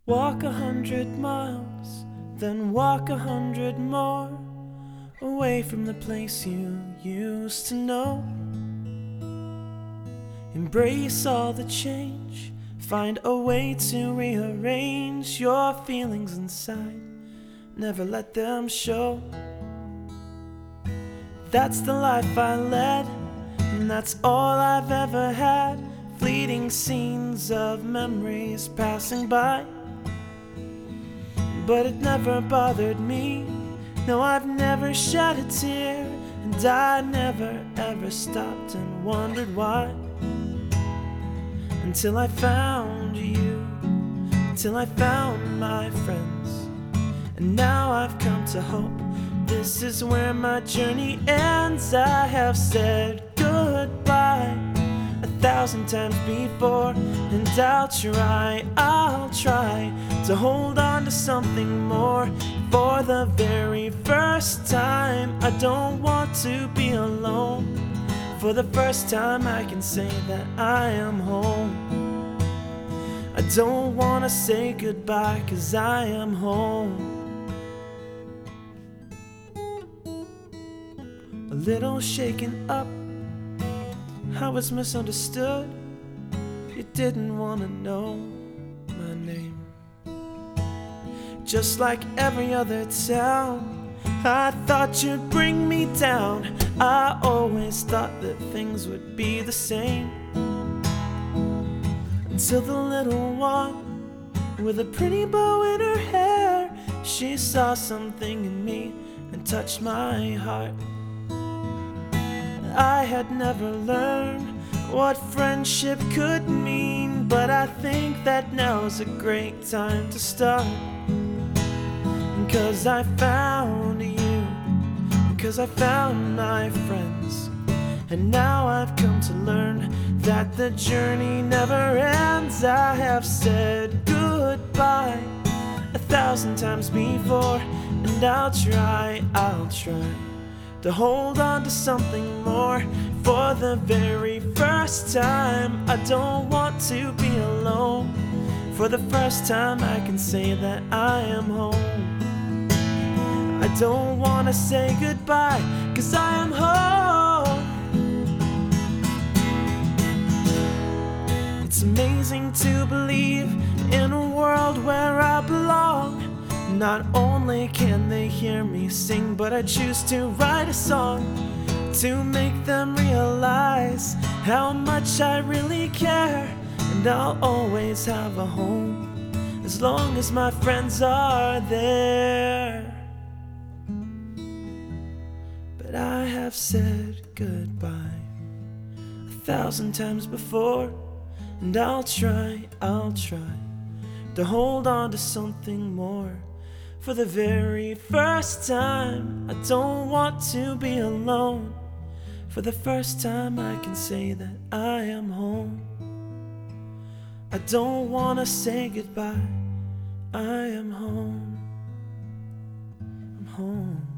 Walk 100 miles, then walk 100 more, away from the place you used to know. Embrace all the change, find a way to rearrange your feelings inside, never let them show. That's the life I led, and that's all I've ever had. Fleeting scenes of memories passing by, but it never bothered me. No, I've never shed a tear, and I never ever stopped and wondered why. Until I found you, until I found my friends, and now I've come to hope this is where my journey ends. I have said goodbye 1,000 times before, and I'll try to hold on to something more. For the very first time, I don't want to be alone. For the first time, I can say that I am home. I don't want to say goodbye, 'cause I am home. A little shaken up, I was misunderstood. You didn't want to know my name. Just like every other town, I thought you'd bring me down. I always thought that things would be the same, until the little one with a pretty bow in her hair, she saw something in me and touched my heart. I had never learned what friendship could mean, but I think that now's a great time to start. 'Cause I found you, 'cause I found my friends, and now I've come to learn that the journey never ends. I have said goodbye 1,000 times before, and I'll try to hold on to something more. For the very first time, I don't want to be alone. For the first time, I can say that I am home. I don't want to say goodbye, 'cause I am home. It's amazing to believe in a world where I belong. Not only can they hear me sing, but I choose to write a song to make them realize how much I really care. And I'll always have a home as long as my friends are there. But I have said goodbye 1,000 times before, and I'll try to hold on to something more. For the very first time, I don't want to be alone. For the first time, I can say that I am home. I don't want to say goodbye, I am home. I'm home.